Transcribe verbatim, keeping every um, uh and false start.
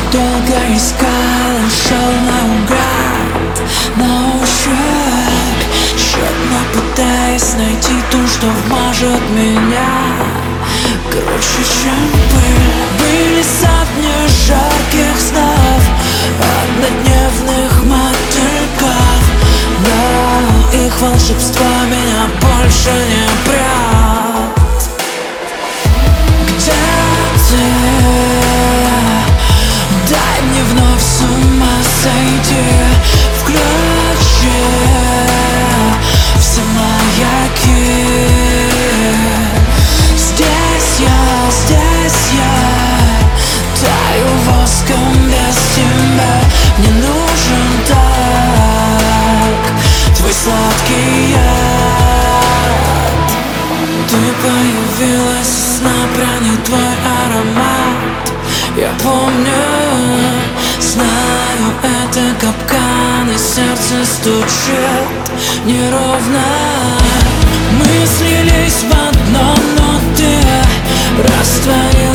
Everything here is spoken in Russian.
Долго искал и шел наугад, на ощупь, тщетно пытаясь найти ту, что вмажет меня круче, чем пыль. Были сотни жарких снов, однодневных мотыльков, но их волшебство меня больше не прет. Где ты? Дай мне вновь с ума сойти, включи все маяки. Здесь я, здесь я таю воском без тебя. Мне нужен так твой сладкий яд. Ты появилась из сна, проник твой аромат. Я помню, знаю, это капкан, и сердце стучит неровно. Мы слились в одно, но ты растворилась.